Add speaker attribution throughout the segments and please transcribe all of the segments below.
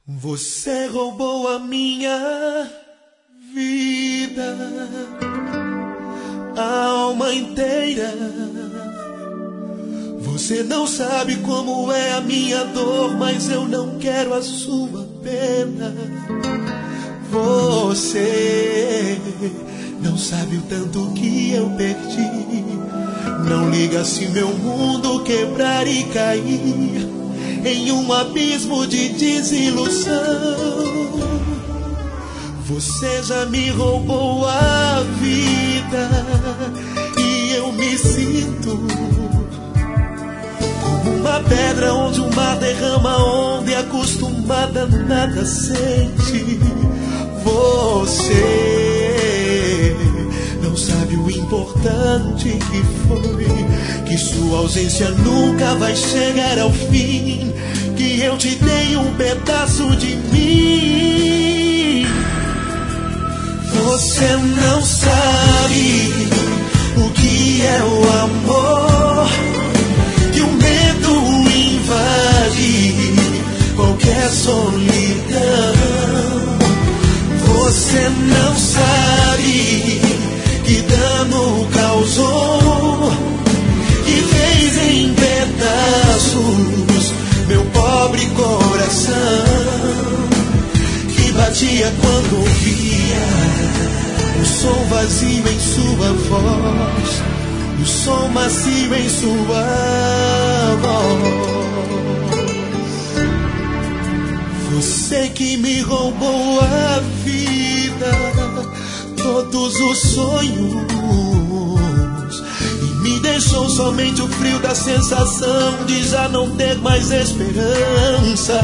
Speaker 1: Você roubou a minha vida, a alma inteira. Você não sabe como é a minha dor, mas eu não quero a sua pena. Você não sabe o tanto que eu perdi. Não liga se meu mundo quebrar e cair em um abismo de desilusão. Você já me roubou a vida e eu me sinto como uma pedra onde o mar derrama onda e acostumada nada sente. Você não sabe o importante que foi, que sua ausência nunca vai chegar ao fim, que eu te dei um pedaço de mim. Você não sabe o que é o amor, que o medo invade qualquer solidão. Você não sabe que dano causou, que fez em pedaços meu pobre coração, que batia quando ouvia o som vazio em sua voz, o som macio em sua voz. Você que me roubou a vida, todos os sonhos, e me deixou somente o frio da sensação de já não ter mais esperança.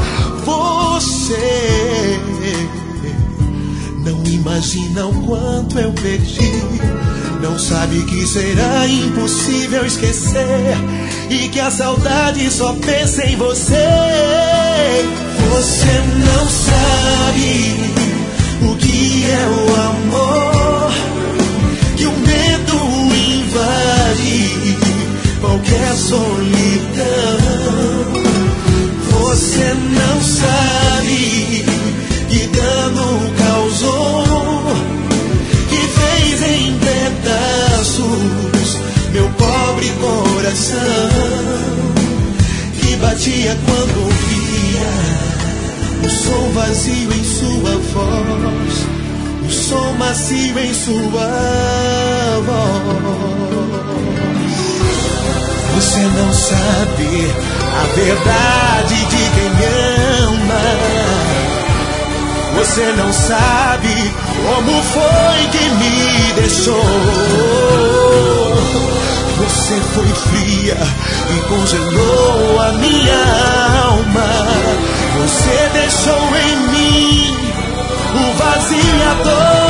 Speaker 1: Você não imagina o quanto eu perdi, não sabe que será impossível esquecer e que a saudade só pensa em você. Você não sabe o que é o amor, que o medo invade qualquer solidão. Você não sabe que dano causou, que fez em pedaços meu pobre coração, que batia quando ouvia o som vazio em sua voz, o som macio em sua voz. Você não sabe a verdade de quem ama. Você não sabe como foi que me deixou. Você foi fria e congelou a minha alma. Você deixou em mim o vazio e a dor.